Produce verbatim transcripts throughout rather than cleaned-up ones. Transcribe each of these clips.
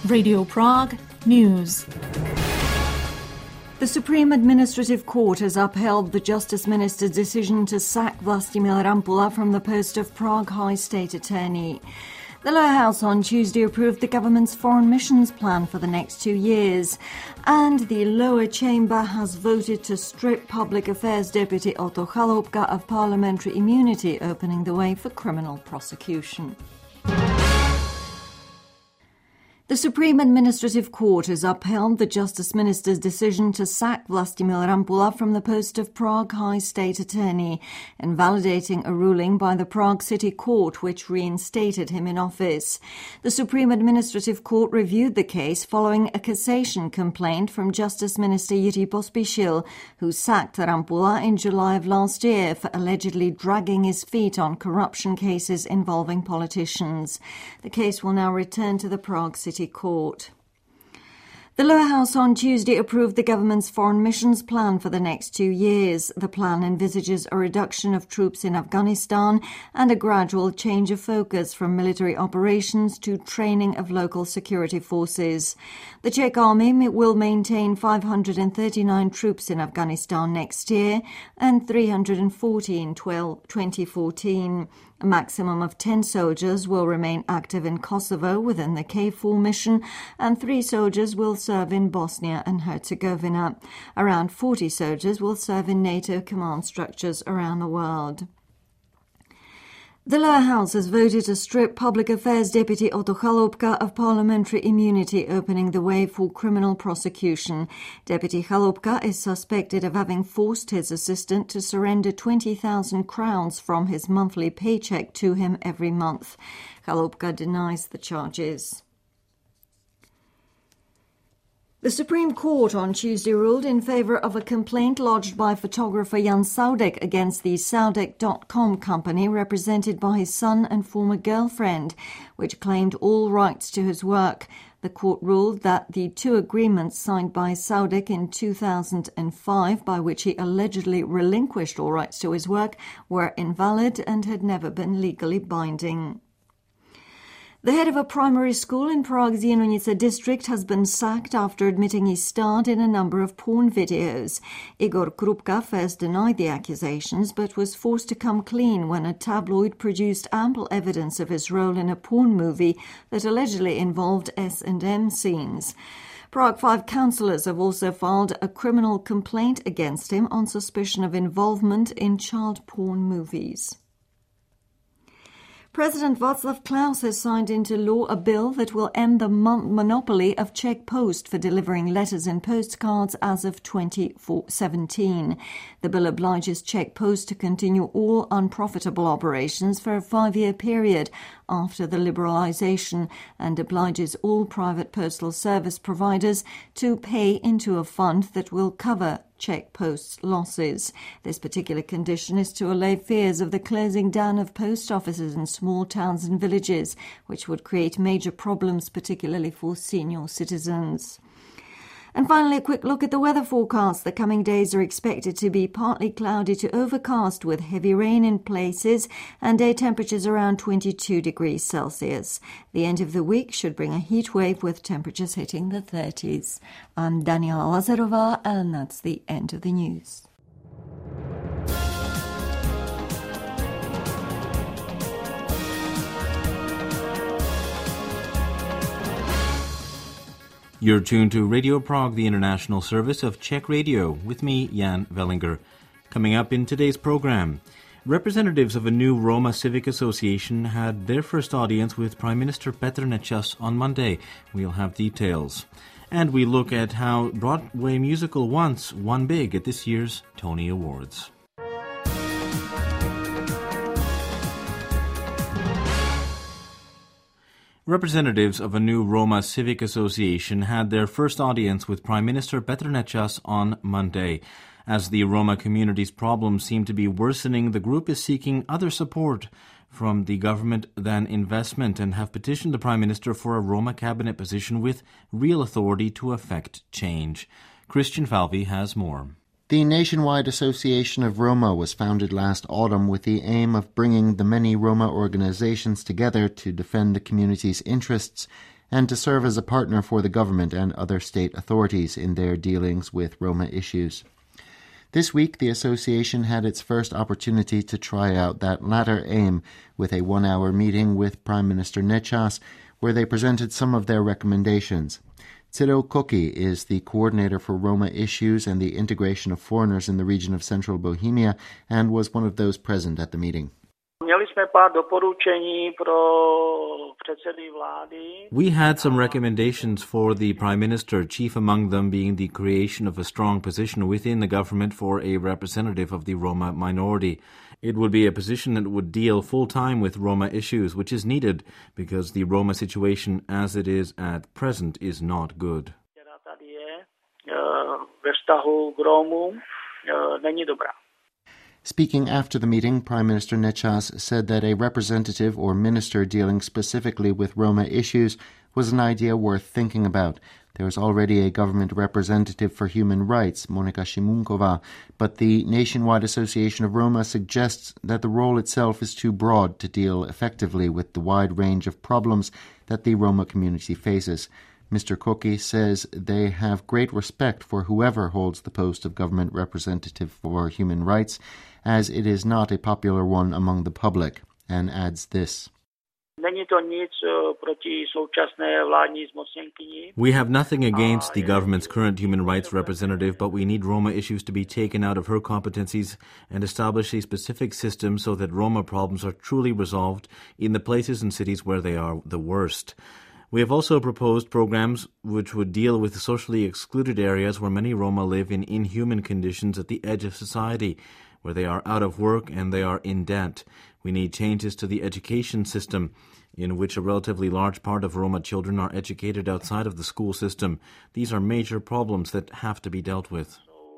Radio Prague News. The Supreme Administrative Court has upheld the Justice Minister's decision to sack Vlastimil Rampula from the post of Prague High State Attorney. The lower house on Tuesday approved the government's foreign missions plan for the next two years, and the lower chamber has voted to strip Public Affairs Deputy Otto Chalupka of parliamentary immunity, opening the way for criminal prosecution. The Supreme Administrative Court has upheld the Justice Minister's decision to sack Vlastimil Rampula from the post of Prague High State Attorney, invalidating a ruling by the Prague City Court which reinstated him in office. The Supreme Administrative Court reviewed the case following a cassation complaint from Justice Minister Jiří Pospíšil, who sacked Rampula in July of last year for allegedly dragging his feet on corruption cases involving politicians. The case will now return to the Prague City Court. The lower house on Tuesday approved the government's foreign missions plan for the next two years. The plan envisages a reduction of troops in Afghanistan and a gradual change of focus from military operations to training of local security forces. The Czech army will maintain five hundred thirty-nine troops in Afghanistan next year and three hundred forty in twenty fourteen. A maximum of ten soldiers will remain active in Kosovo within the K four mission, and three soldiers will serve in Bosnia and Herzegovina. Around forty soldiers will serve in NATO command structures around the world. The lower house has voted to strip Public Affairs Deputy Otto Chalupka of parliamentary immunity, opening the way for criminal prosecution. Deputy Chalupka is suspected of having forced his assistant to surrender twenty thousand crowns from his monthly paycheck to him every month. Chalupka denies the charges. The Supreme Court on Tuesday ruled in favour of a complaint lodged by photographer Jan Saudek against the Saudek dot com company represented by his son and former girlfriend, which claimed all rights to his work. The court ruled that the two agreements signed by Saudek in two thousand five, by which he allegedly relinquished all rights to his work, were invalid and had never been legally binding. The head of a primary school in Prague's Jienonica district has been sacked after admitting he starred in a number of porn videos. Igor Krupka first denied the accusations, but was forced to come clean when a tabloid produced ample evidence of his role in a porn movie that allegedly involved S and M scenes. Prague five councillors have also filed a criminal complaint against him on suspicion of involvement in child porn movies. President Václav Klaus has signed into law a bill that will end the mon- monopoly of Czech Post for delivering letters and postcards as of twenty seventeen. The bill obliges Czech Post to continue all unprofitable operations for a five-year period after the liberalisation and obliges all private postal service providers to pay into a fund that will cover Czech Post's losses. This particular condition is to allay fears of the closing down of post offices in small towns and villages, which would create major problems, particularly for senior citizens. And finally, a quick look at the weather forecast. The coming days are expected to be partly cloudy to overcast with heavy rain in places and day temperatures around twenty-two degrees Celsius. The end of the week should bring a heat wave with temperatures hitting the thirties. I'm Daniela Lazarova, and that's the end of the news. You're tuned to Radio Prague, the international service of Czech Radio, with me, Jan Vellinger. Coming up in today's program, representatives of a new Roma Civic Association had their first audience with Prime Minister Petr Nečas on Monday. We'll have details. And we look at how Broadway musical Once won big at this year's Tony Awards. Representatives of a new Roma Civic Association had their first audience with Prime Minister Petr Nečas on Monday. As the Roma community's problems seem to be worsening, the group is seeking other support from the government than investment and have petitioned the Prime Minister for a Roma cabinet position with real authority to effect change. Christian Falvey has more. The Nationwide Association of Roma was founded last autumn with the aim of bringing the many Roma organizations together to defend the community's interests and to serve as a partner for the government and other state authorities in their dealings with Roma issues. This week, the association had its first opportunity to try out that latter aim with a one-hour meeting with Prime Minister Nečas, where they presented some of their recommendations. Cyril Koki is the coordinator for Roma issues and the integration of foreigners in the region of Central Bohemia and was one of those present at the meeting. We had some recommendations for the Prime Minister, chief among them being the creation of a strong position within the government for a representative of the Roma minority. It would be a position that would deal full-time with Roma issues, which is needed because the Roma situation as it is at present is not good. Speaking after the meeting, Prime Minister Nečas said that a representative or minister dealing specifically with Roma issues was an idea worth thinking about. There is already a government representative for human rights, Monika Shimunkova, but the Nationwide Association of Roma suggests that the role itself is too broad to deal effectively with the wide range of problems that the Roma community faces. Mister Koki says they have great respect for whoever holds the post of government representative for human rights, as it is not a popular one among the public, and adds this. We have nothing against the government's current human rights representative, but we need Roma issues to be taken out of her competencies and establish a specific system so that Roma problems are truly resolved in the places and cities where they are the worst. We have also proposed programs which would deal with the socially excluded areas where many Roma live in inhuman conditions at the edge of society, where they are out of work and they are in debt. We need changes to the education system, in which a relatively large part of Roma children are educated outside of the school system. These are major problems that have to be dealt with.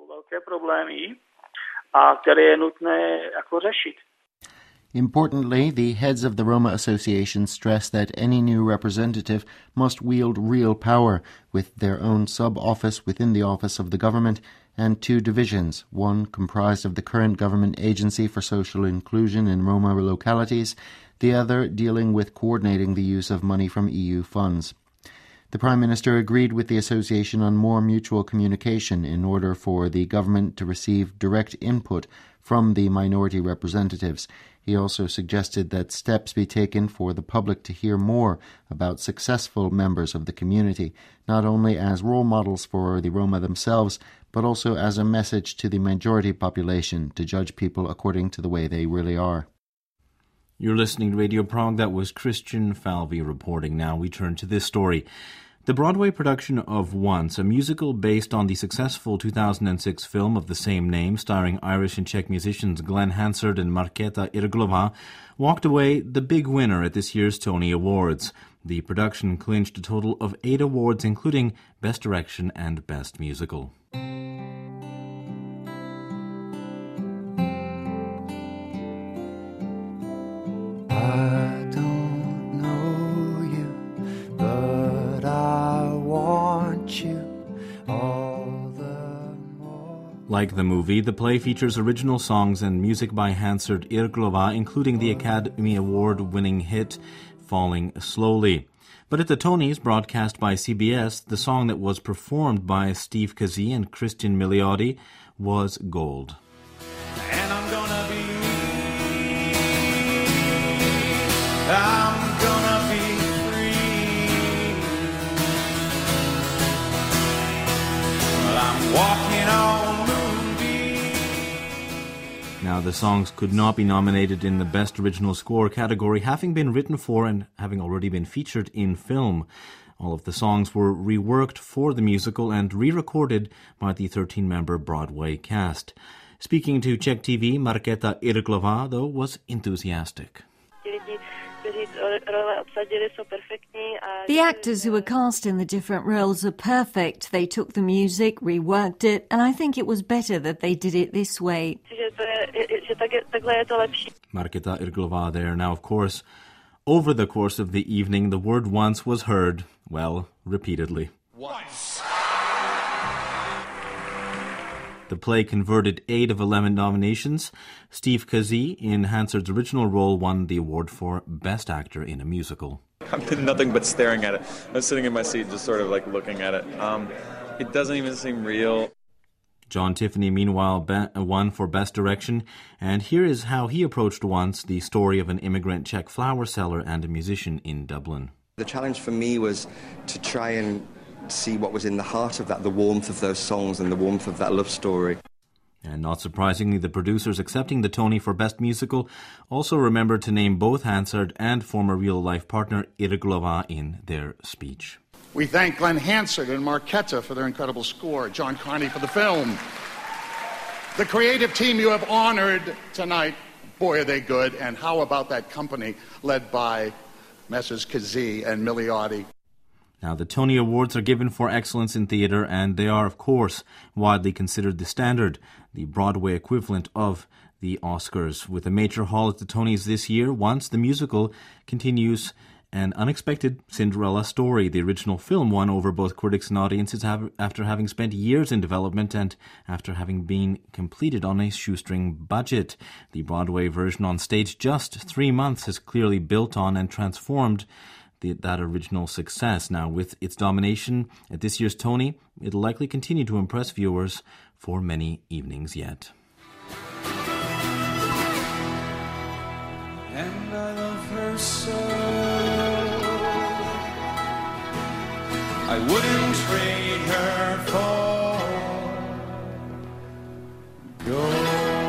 Importantly, the heads of the Roma Association stress that any new representative must wield real power, with their own sub-office within the office of the government and two divisions, one comprised of the current government agency for social inclusion in Roma localities, the other dealing with coordinating the use of money from E U funds. The Prime Minister agreed with the association on more mutual communication in order for the government to receive direct input from the minority representatives. He also suggested that steps be taken for the public to hear more about successful members of the community, not only as role models for the Roma themselves, but also as a message to the majority population to judge people according to the way they really are. You're listening to Radio Prague. That was Christian Falvey reporting. Now we turn to this story. The Broadway production of Once, a musical based on the successful two thousand six film of the same name, starring Irish and Czech musicians Glenn Hansard and Markéta Irglová, walked away the big winner at this year's Tony Awards. The production clinched a total of eight awards, including Best Direction and Best Musical. I don't know you, but I want you all the more. Like the movie, the play features original songs and music by Hansard Irglová, including the Academy Award-winning hit Falling Slowly. But at the Tonys, broadcast by C B S, the song that was performed by Steve Kazee and Christian Milioti was gold. And I'm gonna be I'm gonna be free. Well, I'm walking on moonbeam. Now, the songs could not be nominated in the Best Original Score category, having been written for and having already been featured in film. All of the songs were reworked for the musical and re-recorded by the thirteen-member Broadway cast. Speaking to Czech T V, Markéta Irglová, though, was enthusiastic. The actors who were cast in the different roles are perfect. They took the music, reworked it, and I think it was better that they did it this way. Markéta Irglová there. Now, of course, over the course of the evening, the word once was heard, well, repeatedly. Once. The play converted eight of eleven nominations. Steve Kazee, in Hansard's original role, won the award for Best Actor in a Musical. I've been nothing but staring at it. I was sitting in my seat just sort of like looking at it. Um, it doesn't even seem real. John Tiffany, meanwhile, be- won for Best Direction, and here is how he approached Once, the story of an immigrant Czech flower seller and a musician in Dublin. The challenge for me was to try and see what was in the heart of that, the warmth of those songs and the warmth of that love story. And not surprisingly, the producers accepting the Tony for Best Musical also remembered to name both Hansard and former real-life partner Irglova in their speech. We thank Glenn Hansard and Marketa for their incredible score, John Carney for the film. The creative team you have honored tonight, boy, are they good. And how about that company led by Messrs Kazee and Milioti? Now, the Tony Awards are given for excellence in theatre, and they are, of course, widely considered the standard, the Broadway equivalent of the Oscars. With a major haul at the Tonys this year, Once the musical continues an unexpected Cinderella story. The original film won over both critics and audiences after having spent years in development and after having been completed on a shoestring budget. The Broadway version on stage just three months has clearly built on and transformed the, that original success. Now, with its domination at this year's Tony, it'll likely continue to impress viewers for many evenings yet. And I love her so. I wouldn't trade her for gold.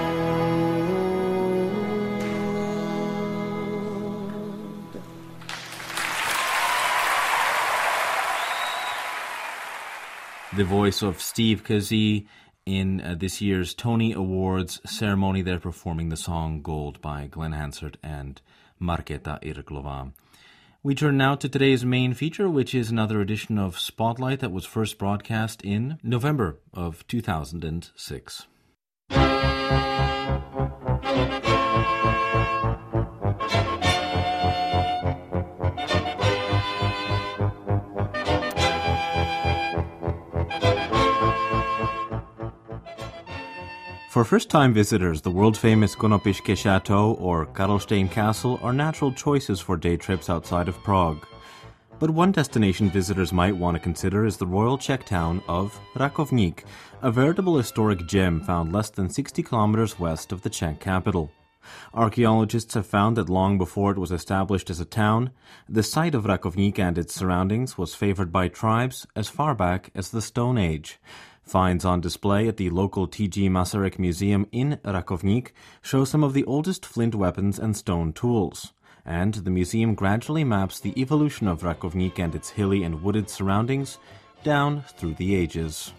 The voice of Steve Kazee in uh, this year's Tony Awards ceremony. They're performing the song Gold by Glenn Hansard and Marketa Irglova. We turn now to today's main feature, which is another edition of Spotlight that was first broadcast in November of two thousand six. For first-time visitors, the world-famous Konopiske Chateau or Karlstein Castle are natural choices for day trips outside of Prague. But one destination visitors might want to consider is the royal Czech town of Rakovník, a veritable historic gem found less than sixty kilometers west of the Czech capital. Archaeologists have found that long before it was established as a town, the site of Rakovník and its surroundings was favored by tribes as far back as the Stone Age. Finds on display at the local T G Masaryk Museum in Rakovník show some of the oldest flint weapons and stone tools. And the museum gradually maps the evolution of Rakovník and its hilly and wooded surroundings down through the ages.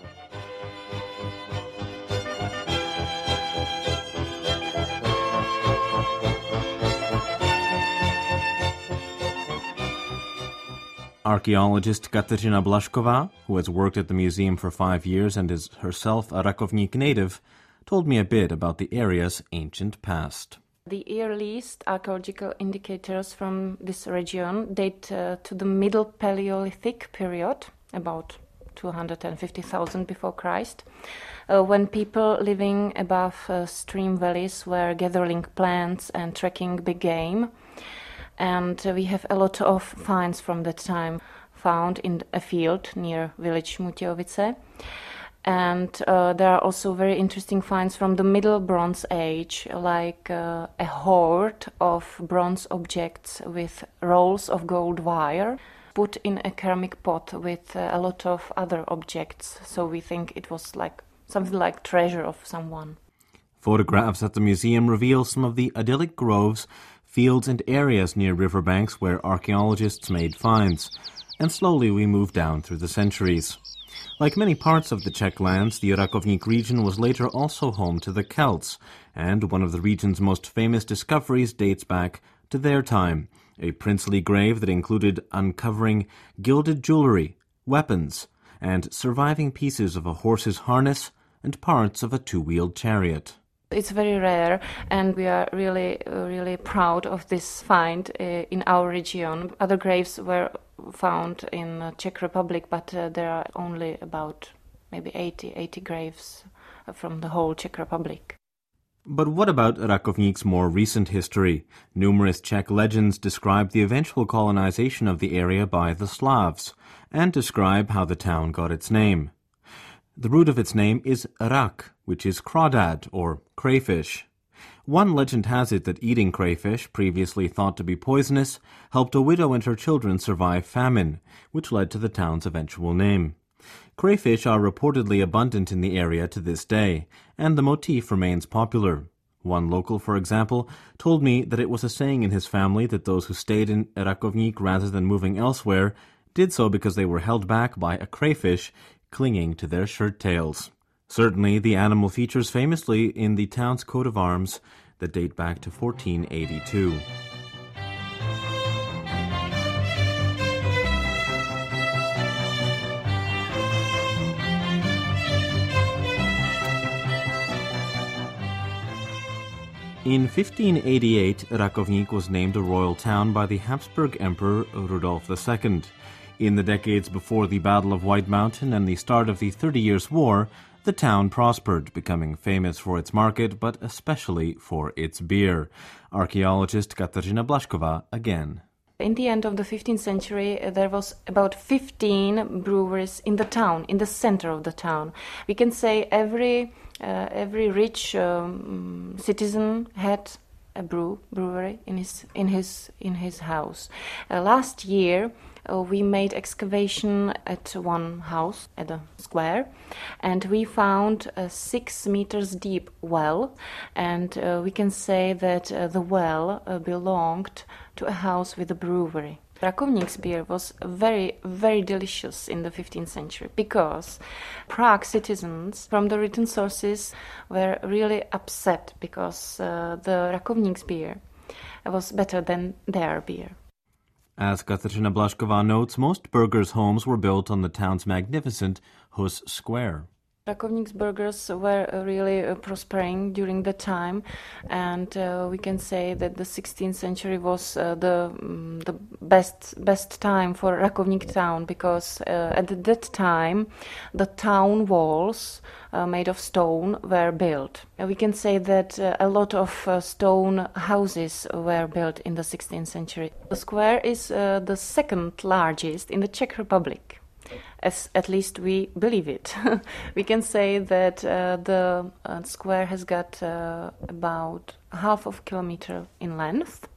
Archaeologist Kateřina Blašková, who has worked at the museum for five years and is herself a Rakovník native, told me a bit about the area's ancient past. The earliest archaeological indicators from this region date uh, to the Middle Paleolithic period, about two hundred fifty thousand before Christ, uh, when people living above uh, stream valleys were gathering plants and tracking big game. And uh, we have a lot of finds from that time found in a field near village Mutiovice. And uh, there are also very interesting finds from the Middle Bronze Age, like uh, a hoard of bronze objects with rolls of gold wire put in a ceramic pot with uh, a lot of other objects. So we think it was like something like treasure of someone. Photographs at the museum reveal some of the idyllic groves, fields and areas near riverbanks where archaeologists made finds, and slowly we moved down through the centuries. Like many parts of the Czech lands, the Rakovník region was later also home to the Celts, and one of the region's most famous discoveries dates back to their time, a princely grave that included uncovering gilded jewelry, weapons, and surviving pieces of a horse's harness and parts of a two-wheeled chariot. It's very rare, and we are really, really proud of this find uh, in our region. Other graves were found in the Czech Republic, but uh, there are only about maybe eighty, eighty graves from the whole Czech Republic. But what about Rakovník's more recent history? Numerous Czech legends describe the eventual colonization of the area by the Slavs, and describe how the town got its name. The root of its name is rak, which is crawdad, or crayfish. One legend has it that eating crayfish, previously thought to be poisonous, helped a widow and her children survive famine, which led to the town's eventual name. Crayfish are reportedly abundant in the area to this day, and the motif remains popular. One local, for example, told me that it was a saying in his family that those who stayed in Rakovník rather than moving elsewhere did so because they were held back by a crayfish clinging to their shirt tails. Certainly, the animal features famously in the town's coat of arms that date back to fourteen eighty-two. In fifteen eighty-eight, Rakovník was named a royal town by the Habsburg Emperor Rudolf the Second. In the decades before the Battle of White Mountain and the start of the Thirty Years' War, the town prospered, becoming famous for its market, but especially for its beer. Archaeologist Kateřina Blašková again. In the end of the fifteenth century, uh, there was about fifteen breweries in the town, in the center of the town. We can say every uh, every rich um, citizen had a brew brewery in his in his in his house. Uh, last year, uh, we made excavation at one house at a square, and we found a six meters deep well, and uh, we can say that uh, the well uh, belonged to a house with a brewery. Rakovník's beer was very, very delicious in the fifteenth century because Prague citizens from the written sources were really upset because uh, the Rakovník's beer was better than their beer. As Kateřina Blašková notes, most burgers' homes were built on the town's magnificent Hus Square. Rakovník's burgers were really uh, prospering during the time, and uh, we can say that the sixteenth century was uh, the um, the best best time for Rakovník town because uh, at that time the town walls uh, made of stone were built. Uh, we can say that uh, a lot of uh, stone houses were built in the sixteenth century. The square is uh, the second largest in the Czech Republic. As at least we believe it. We can say that uh, the uh, square has got uh, about half of a kilometer in length,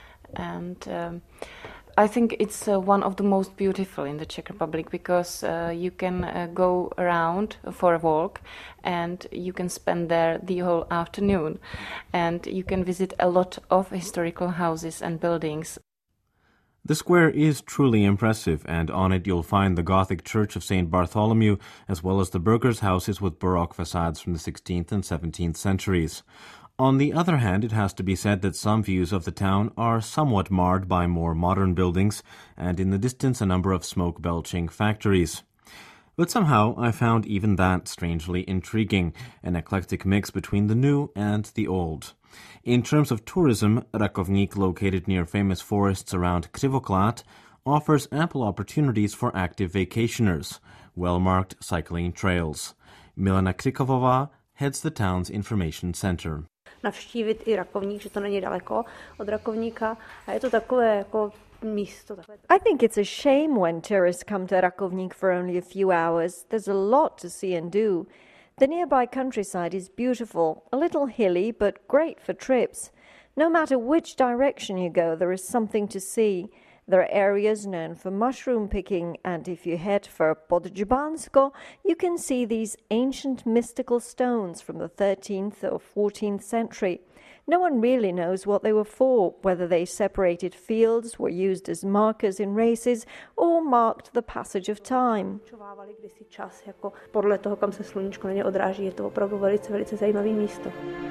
and um, I think it's uh, one of the most beautiful in the Czech Republic because uh, you can uh, go around for a walk and you can spend there the whole afternoon, and you can visit a lot of historical houses and buildings. The square is truly impressive, and on it you'll find the Gothic church of Saint Bartholomew, as well as the burghers' houses with Baroque facades from the sixteenth and seventeenth centuries. On the other hand, it has to be said that some views of the town are somewhat marred by more modern buildings, and in the distance a number of smoke-belching factories. But somehow I found even that strangely intriguing, an eclectic mix between the new and the old. In terms of tourism, Rakovník, located near famous forests around Krivoklát, offers ample opportunities for active vacationers, well-marked cycling trails. Milena Krikovová heads the town's information center. Navštívit i Rakovník, že to není daleko od Rakovníka a je to takové jako místo. I think it's a shame when tourists come to Rakovník for only a few hours. There's a lot to see and do. The nearby countryside is beautiful, a little hilly, but great for trips. No matter which direction you go, there is something to see. There are areas known for mushroom picking, and if you head for Podžbansko, you can see these ancient mystical stones from the thirteenth or fourteenth century. No one really knows what they were for, whether they separated fields, were used as markers in races, or marked the passage of time. Kdysi čas, jako podle toho, kam se sluníčko na ně odráží, je to opravdu velice, velice zajímavé místo.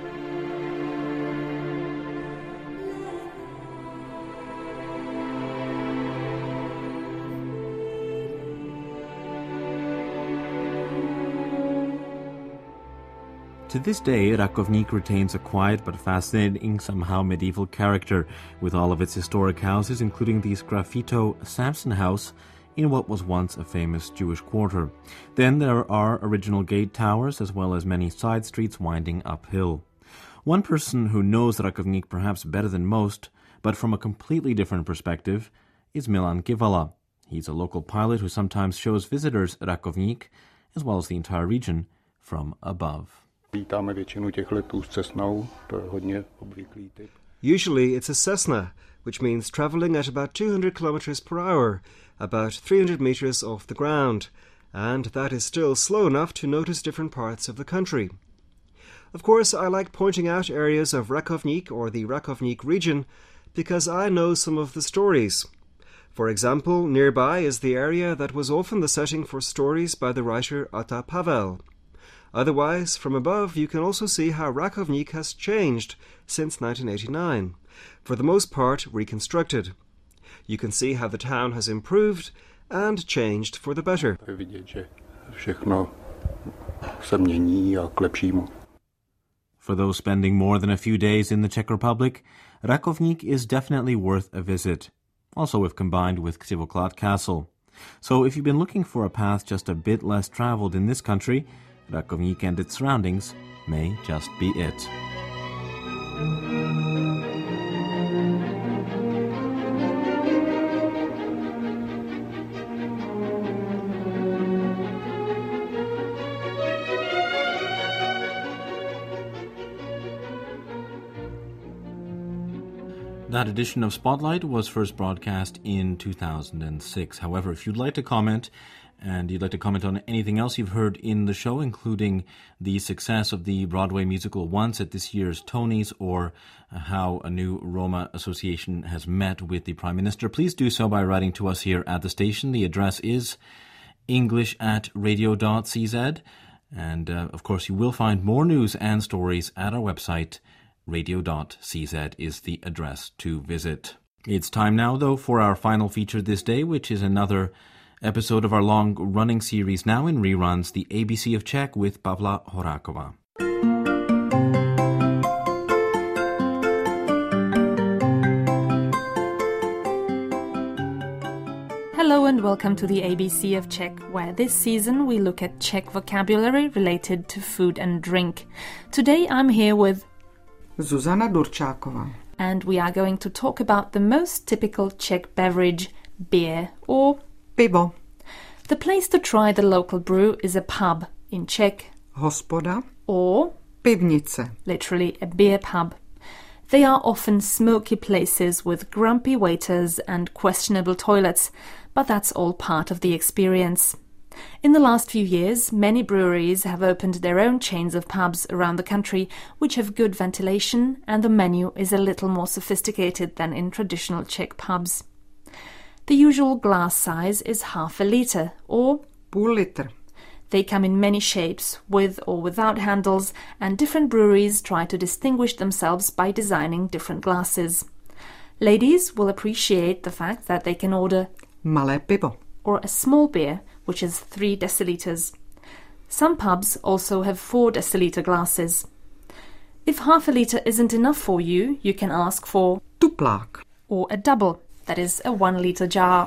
To this day, Rakovník retains a quiet but fascinating, somehow medieval character, with all of its historic houses, including the Sgraffito Samson House in what was once a famous Jewish quarter. Then there are original gate towers, as well as many side streets winding uphill. One person who knows Rakovník perhaps better than most, but from a completely different perspective, is Milan Kivala. He's a local pilot who sometimes shows visitors Rakovník, as well as the entire region, from above. Usually it's a Cessna, which means travelling at about two hundred kilometres per hour, about three hundred metres off the ground, and that is still slow enough to notice different parts of the country. Of course, I like pointing out areas of Rakovník or the Rakovník region because I know some of the stories. For example, nearby is the area that was often the setting for stories by the writer Ata Pavel. Otherwise, from above, you can also see how Rakovník has changed since nineteen eighty-nine, for the most part reconstructed. You can see how the town has improved and changed for the better. For those spending more than a few days in the Czech Republic, Rakovník is definitely worth a visit, also if combined with Křivoklát Castle. So if you've been looking for a path just a bit less travelled in this country, Rakovník and its surroundings may just be it. That edition of Spotlight was first broadcast in two thousand six. However, if you'd like to comment, and you'd like to comment on anything else you've heard in the show, including the success of the Broadway musical Once at this year's Tonys, or how a new Roma association has met with the Prime Minister, please do so by writing to us here at the station. The address is english at radio dot c z. And, uh, of course, you will find more news and stories at our website. radio dot c z is the address to visit. It's time now, though, for our final feature this day, which is another episode of our long-running series, now in reruns, the A B C of Czech with Pavla Horáková. Hello and welcome to the A B C of Czech, where this season we look at Czech vocabulary related to food and drink. Today I'm here with Zuzana Durčáková. And we are going to talk about the most typical Czech beverage, beer or pivo. The place to try the local brew is a pub, in Czech hospoda or pivnice, literally a beer pub. They are often smoky places with grumpy waiters and questionable toilets, but that's all part of the experience. In the last few years, many breweries have opened their own chains of pubs around the country, which have good ventilation, and the menu is a little more sophisticated than in traditional Czech pubs. The usual glass size is half a litre, or půl litr. They come in many shapes, with or without handles, and different breweries try to distinguish themselves by designing different glasses. Ladies will appreciate the fact that they can order malé pivo, or a small beer, which is three deciliters. Some pubs also have four deciliter glasses. If half a litre isn't enough for you, you can ask for tuplák, or a double, that is a one litre jar.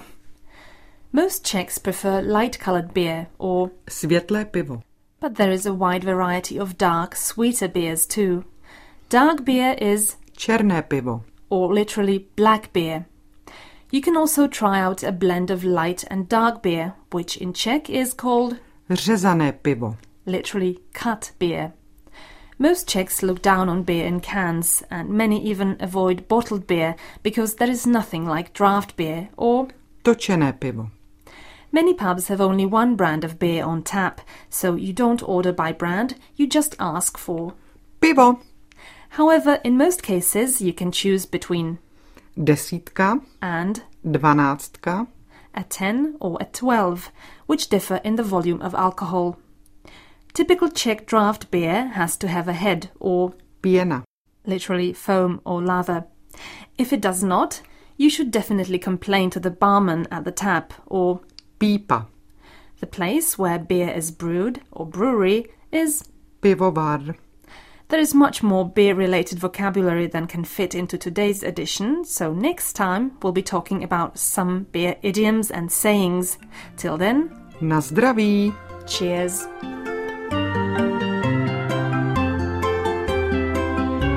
Most Czechs prefer light-coloured beer, or světlé pivo. But there is a wide variety of dark, sweeter beers too. Dark beer is černé pivo, or literally black beer. You can also try out a blend of light and dark beer, which in Czech is called řezané pivo, literally cut beer. Most Czechs look down on beer in cans, and many even avoid bottled beer because there is nothing like draft beer or točené pivo. Many pubs have only one brand of beer on tap, so you don't order by brand, you just ask for pivo. However, in most cases you can choose between desítka and dvanáctka, a ten or a twelve, which differ in the volume of alcohol. Typical Czech draft beer has to have a head or pěna, literally foam or lather. If it does not, you should definitely complain to the barman at the tap or pípa. The place where beer is brewed or brewery is pivovar. There is much more beer-related vocabulary than can fit into today's edition, so next time we'll be talking about some beer idioms and sayings. Till then, na zdraví. Cheers.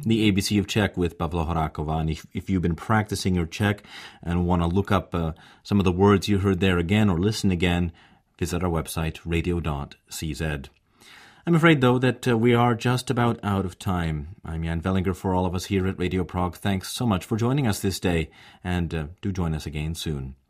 the A B C of Czech with Pavla Horáková. And if, if you've been practicing your Czech and want to look up uh, some of the words you heard there again or listen again, visit our website, radio dot c z. I'm afraid, though, that uh, we are just about out of time. I'm Jan Vellinger for all of us here at Radio Prague. Thanks so much for joining us this day, and uh, do join us again soon.